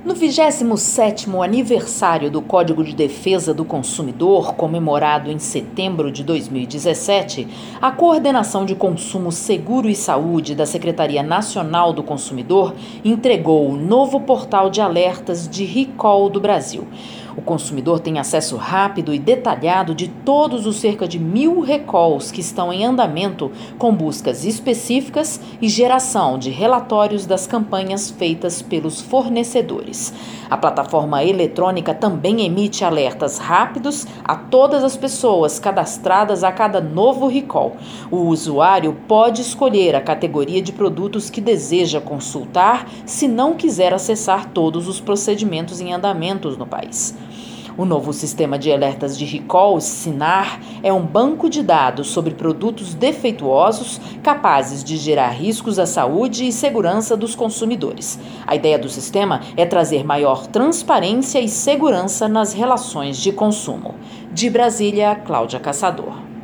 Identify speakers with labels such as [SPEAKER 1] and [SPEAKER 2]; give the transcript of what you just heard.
[SPEAKER 1] No 27º aniversário do Código de Defesa do Consumidor, comemorado em setembro de 2017, a Coordenação de Consumo Seguro e Saúde da Secretaria Nacional do Consumidor entregou o novo portal de alertas de recall do Brasil. O consumidor tem acesso rápido e detalhado de todos os cerca de 1.000 recalls que estão em andamento, com buscas específicas e geração de relatórios das campanhas feitas pelos fornecedores. A plataforma eletrônica também emite alertas rápidos a todas as pessoas cadastradas a cada novo recall. O usuário pode escolher a categoria de produtos que deseja consultar se não quiser acessar todos os procedimentos em andamentos no país. O novo sistema de alertas de recall, SINAR, é um banco de dados sobre produtos defeituosos capazes de gerar riscos à saúde e segurança dos consumidores. A ideia do sistema é trazer maior transparência e segurança nas relações de consumo. De Brasília, Cláudia Caçador.